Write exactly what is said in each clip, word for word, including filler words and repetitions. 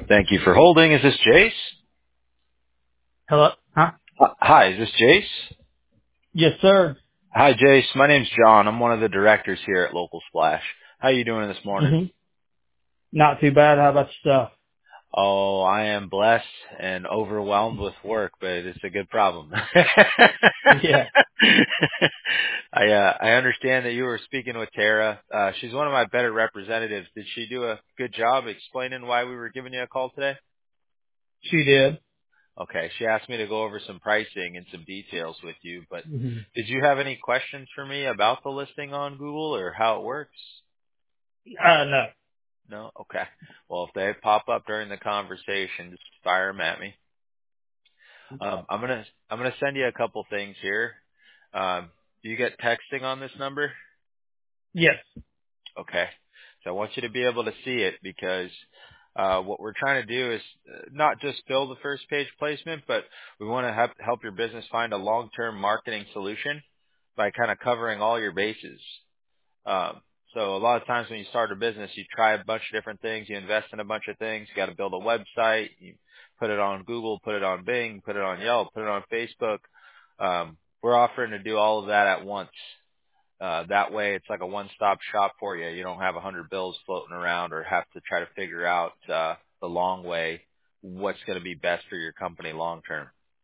Thank you for holding. Is this Jace? Hello? Huh? Uh, Hi, is this Jace? Yes, sir. Hi, Jace. My name's John. I'm one of the directors here at Local Splash. How are you doing this morning? hmm Not too bad. How about yourself? Oh, I am blessed and overwhelmed with work, but it's a good problem. Yeah. I uh, I understand that you were speaking with Tara. Uh, she's one of my better representatives. Did she do a good job explaining why we were giving you a call today? She did. Okay. She asked me to go over some pricing and some details with you, but hmm did you have any questions for me about the listing on Google or how it works? Uh, no. No? Okay. Well, if they pop up during the conversation, just fire them at me. Um, I'm gonna I'm gonna send you a couple things here. Um, do you get texting on this number? Yes. Okay. So I want you to be able to see it because uh, what we're trying to do is uh, not just build the first page placement, but we want to help help your business find a long-term marketing solution by kind of covering all your bases. Um, so a lot of times when you start a business, you try a bunch of different things, you invest in a bunch of things, you got to build a website, you put it on Google, put it on Bing, put it on Yelp, put it on Facebook. Um, we're offering to do all of that at once. Uh, that way it's like a one-stop shop for you. You don't have a hundred bills floating around or have to try to figure out, uh, the long way what's going to be best for your company long term.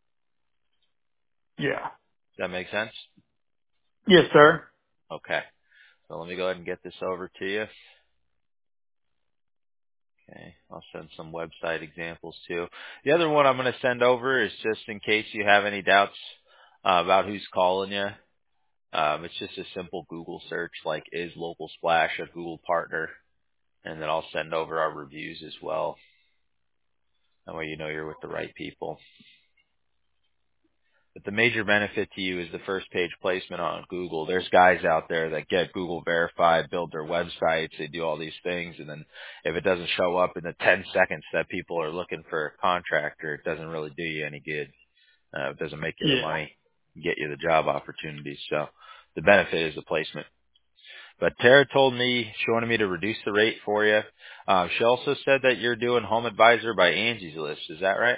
Yeah. Does that make sense? Yes, sir. Okay. So let me go ahead and get this over to you. Okay. I'll send some website examples too. The other one I'm going to send over is just in case you have any doubts uh, about who's calling you. Um, it's just a simple Google search like is Local Splash a Google partner? And then I'll send over our reviews as well. That way you know you're with the right people. But the major benefit to you is the first page placement on Google. There's guys out there that get Google verified, build their websites, they do all these things, and then if it doesn't show up in the ten seconds that people are looking for a contractor, it doesn't really do you any good. Uh, it doesn't make you the Yeah. money, get you the job opportunities. So the benefit is the placement. But Tara told me she wanted me to reduce the rate for you. Uh, she also said that you're doing Home Advisor by Angie's List. Is that right?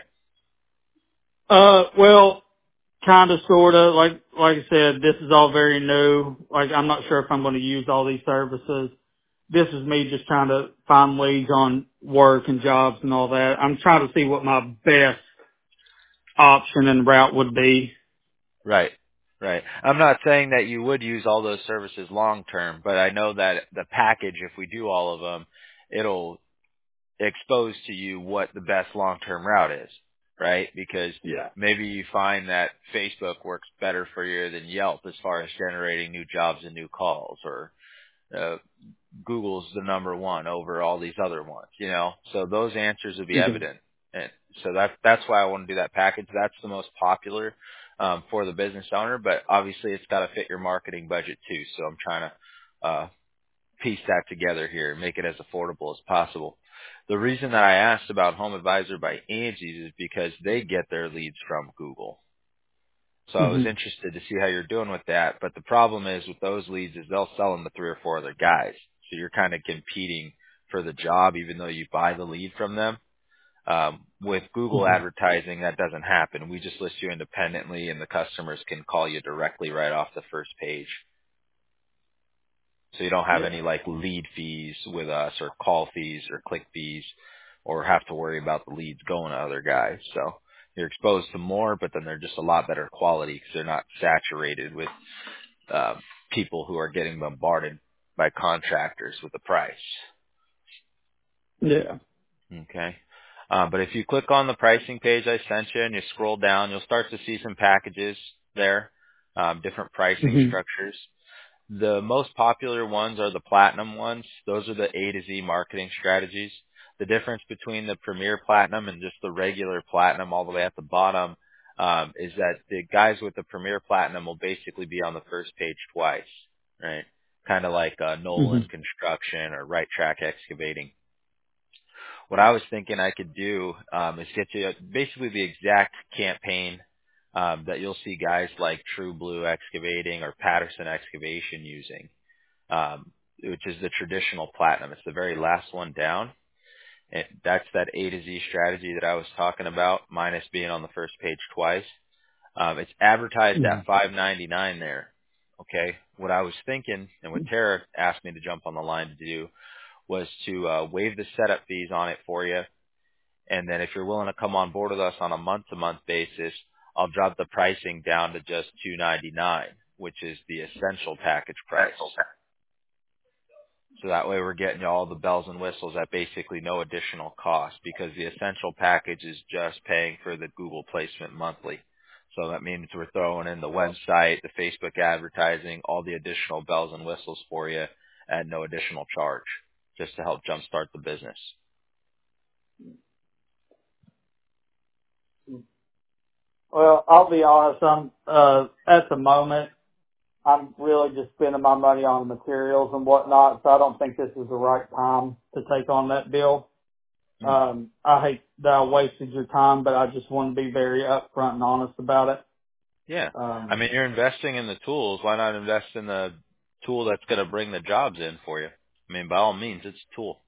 Uh, well, kind of, sort of. Like, like I said, this is all very new. Like, I'm not sure if I'm going to use all these services. This is me just trying to find leads on work and jobs and all that. I'm trying to see what my best option and route would be. Right. Right. I'm not saying that you would use all those services long term, but I know that the package, if we do all of them, it'll expose to you what the best long term route is, right? Because Yeah. maybe you find that Facebook works better for you than Yelp as far as generating new jobs and new calls, or uh, Google's the number one over all these other ones, you know? So those answers will be Mhm. evident. And so that's, that's why I want to do that package. That's the most popular, um, for the business owner, but obviously it's got to fit your marketing budget too. So I'm trying to, uh, piece that together here and make it as affordable as possible. The reason that I asked about Home Advisor by Angie's is because they get their leads from Google. So I was Mhm. interested to see how you're doing with that. But the problem is with those leads is they'll sell them to three or four other guys. So you're kind of competing for the job even though you buy the lead from them. Um, with Google Mhm. advertising, that doesn't happen. We just list you independently and the customers can call you directly right off the first page. So you don't have Yeah. any like lead fees with us or call fees or click fees or have to worry about the leads going to other guys. So you're exposed to more, but then they're just a lot better quality because they're not saturated with uh, people who are getting bombarded by contractors with the price. Yeah. Okay. Uh, but if you click on the pricing page I sent you and you scroll down, you'll start to see some packages there, um, different pricing Mhm. structures. The most popular ones are the platinum ones. Those are the A to Z marketing strategies. The difference between the premier platinum and just the regular platinum all the way at the bottom um, is that the guys with the premier platinum will basically be on the first page twice, right? Kind of like uh, Nolan Mhm. Construction or Right Track Excavating. What I was thinking I could do um, is get you basically the exact campaign um, that you'll see guys like True Blue Excavating or Patterson Excavation using, um, which is the traditional platinum. It's the very last one down. And that's that A to Z strategy that I was talking about, minus being on the first page twice. Um, it's advertised Mhm. at five ninety-nine there. Okay. What I was thinking, and what Tara asked me to jump on the line to do, was to uh, waive the setup fees on it for you. And then if you're willing to come on board with us on a month-to-month basis, I'll drop the pricing down to just two ninety-nine, which is the essential package price. So that way we're getting you all the bells and whistles at basically no additional cost, because the essential package is just paying for the Google placement monthly. So that means we're throwing in the website, the Facebook advertising, all the additional bells and whistles for you at no additional charge, just to help jumpstart the business. Well, I'll be honest. I'm uh, at the moment, I'm really just spending my money on materials and whatnot, so I don't think this is the right time to take on that bill. Hmm. Um, I hate that I wasted your time, but I just want to be very upfront and honest about it. Yeah. I Um, mean, you're investing in the tools. Why not invest in the tool that's going to bring the jobs in for you? I mean, by all means, it's a tool.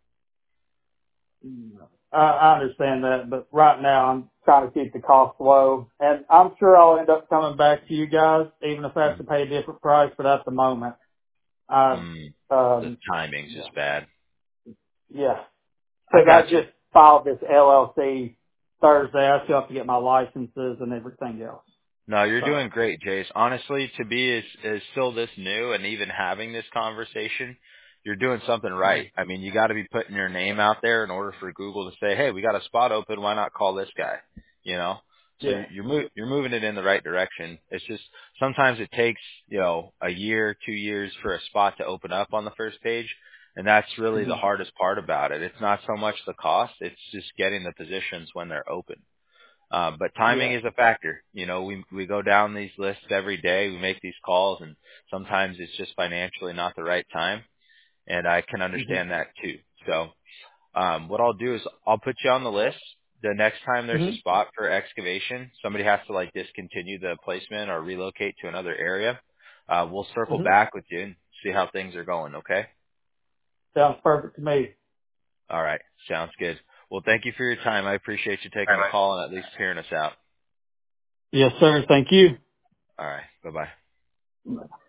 I, I understand that, but right now I'm trying to keep the cost low, and I'm sure I'll end up coming back to you guys, even if I have to pay a different price. But at the moment, I, Mm. The um, timing's yeah, just bad. yeah, I because I got you. just filed this L L C Thursday. I still have to get my licenses and everything else. No, you're So, doing great, Jace. Honestly, to be as, as still this new and even having this conversation, you're doing something right. I mean, you got to be putting your name out there in order for Google to say, "Hey, we got a spot open. Why not call this guy?" You know. So yeah, you- you're mo- you're moving it in the right direction. It's just sometimes it takes you know a year, two years for a spot to open up on the first page, and that's really the hmm hardest part about it. It's not so much the cost; it's just getting the positions when they're open. Uh, but timing yeah, is a factor. You know, we we go down these lists every day. We make these calls, and sometimes it's just financially not the right time. And I can hmm understand that too. So, um, what I'll do is I'll put you on the list. The next time there's hmm a spot for excavation, somebody has to like discontinue the placement or relocate to another area. Uh, we'll circle hmm back with you and see how things are going. Okay. sounds perfect to me. All right. Sounds good. Well, thank you for your time. I appreciate you taking the call and at least hearing us out. Yes, sir. Thank you. All right. Bye bye.